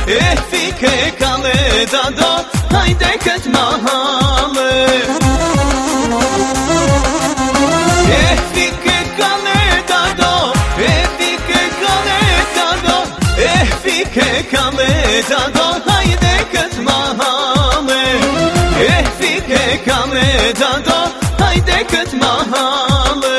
e fiche cale dado, haide cât mahale. E fiche cale dado, e fiche cale dado, e fiche cale dado, haide cât mahale. E fiche cale dado, haide cât mahale.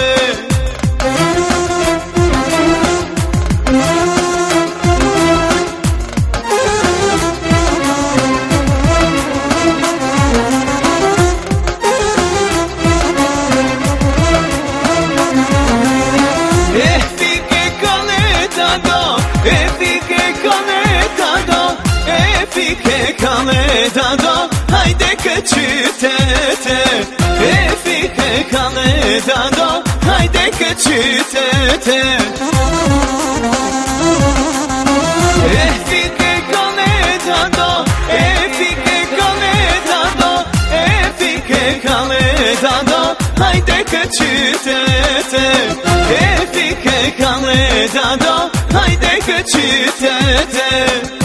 Fiche cale dado, haide că citete. E fiche cale dado, haide că citete. E fiche cale dado, e fiche cale dado, e fiche cale dado, haide că citete. E fiche cale dado, haide că citete.